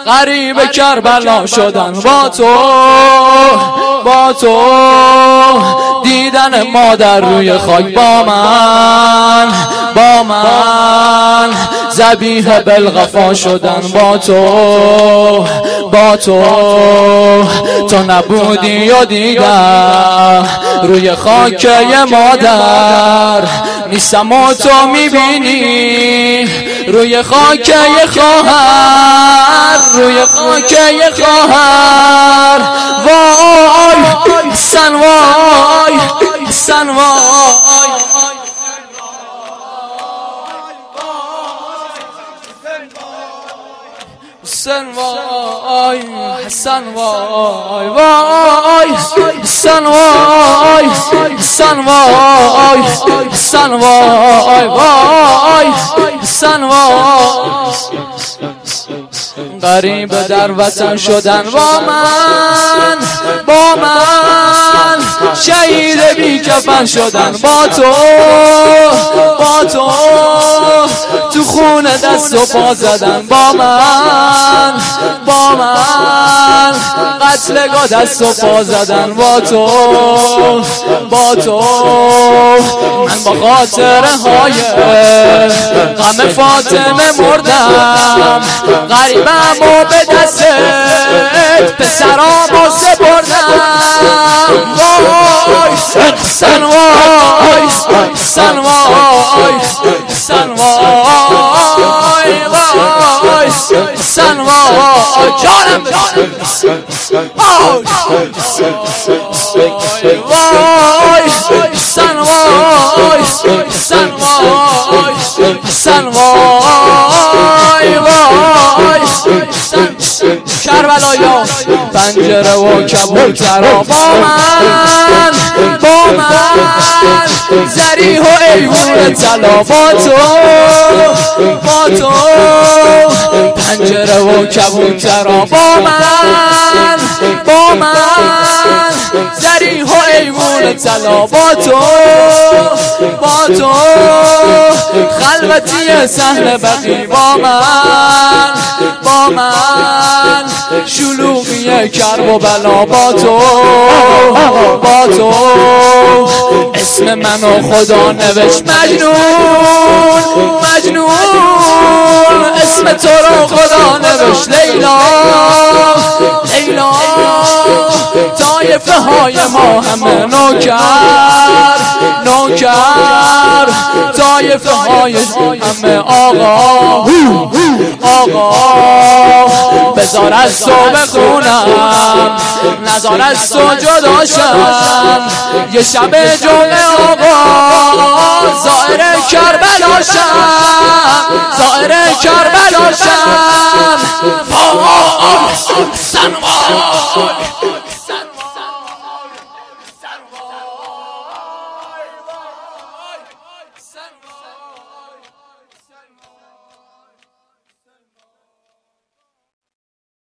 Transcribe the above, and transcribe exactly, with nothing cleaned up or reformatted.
غریب کربلا شدن با تو، با تو دیدن مادر روی خاک با من، با من ذبیح بالغفا شدن با تو، با تو تو نبودی و دیدم روی خاک مادر نیستم و تو میبینی روی خاک خواهر، روی خاک خواهر. وای سن وای سن وای حسن وای حسن وای وای حسن وای حسن وای حسن وای وای حسن وای. غریب در وطن شدن با من، با من شهید بی کفن شدن با تو، با تو تو خون دست و پا زدن با من، با من قتلگاه دست و پا زدن با تو، با تو من با خاطره های غم فاطمه مردم، غریبم و به دستت پسرامو سپردم. وای سن وای سن وای سن وای وای سن وای جانم وای وای سن وای سن وای سن وای وای کربلایا پنجره و کبوترها با من، با من زریح و ایوون طلا با تو، با تو پنجره و کبوترها با من، با من زریح و ایوون طلا با تو، با تو خلوتی صحن بقی با من، با من شلوغی کرب و بلا با تو، با تو اسم منو خدا نوشت مجنون، مجنون اسم تو رو خدا نوشت لیلا، لیلا طایفه های ما همه نوکر، نوکر طایفه های همه آقا، آقا بذار از تو بخونم نذار از تو جدا شم یه شب جمعه آقا زائر کربلا شم، زائر کربلا شم. وای سن وای